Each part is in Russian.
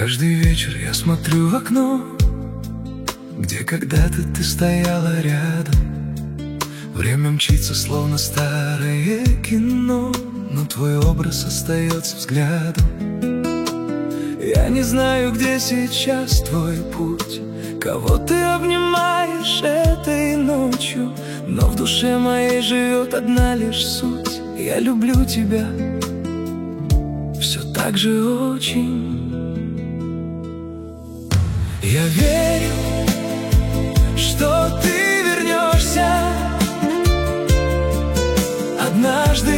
Каждый вечер я смотрю в окно, где когда-то ты стояла рядом. Время мчится, словно старое кино, но твой образ остается взглядом. Я не знаю, где сейчас твой путь, кого ты обнимаешь этой ночью, но в душе моей живет одна лишь суть. Я люблю тебя все так же очень. Я верю, что ты вернешься однажды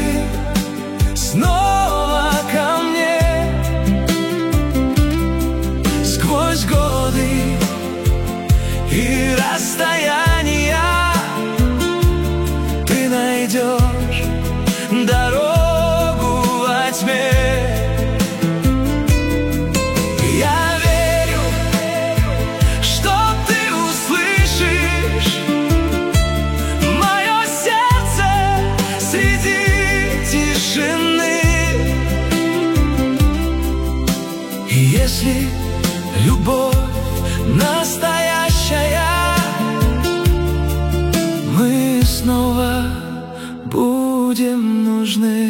снова ко мне. Сквозь годы и расстояния ты найдешь дорогу во тьме. Я верю, что ты услышишь мое сердце среди тишины. И если любовь настоящая, мы снова будем нужны.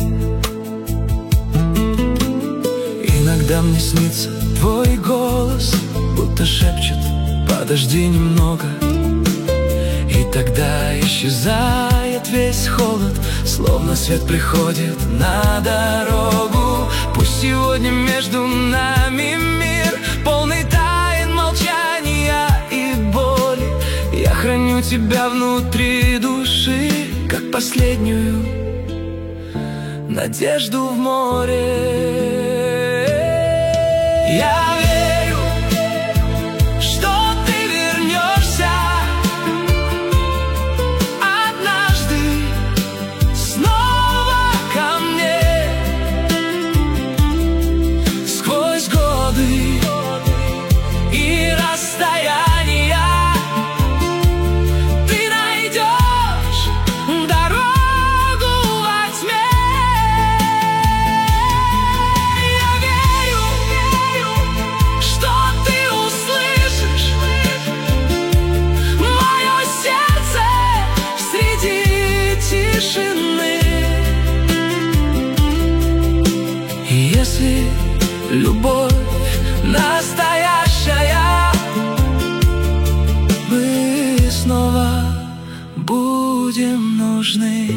Иногда мне снится твой голос, будто шепчет: подожди немного. И тогда исчезает весь холод, словно свет приходит на дорогу. Пусть сегодня между нами мир, полный тайн, молчания и боли. Я храню тебя внутри души, как последнюю надежду в море. Я верю, что ты вернешься однажды снова ко мне. Сквозь годы и расстояния ты найдешь дорогу во тьме. Я верю, что ты услышишь мое сердце среди тишины. И если любовь настоящая, мы снова будем нужны.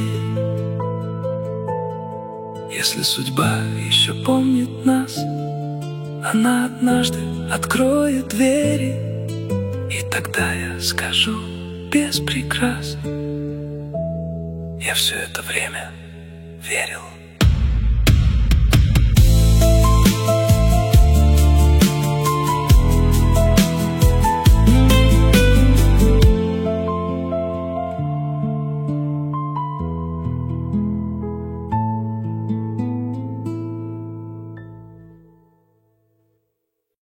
Если судьба еще помнит нас, она однажды откроет двери, и тогда я скажу без прикрас: я все это время верил.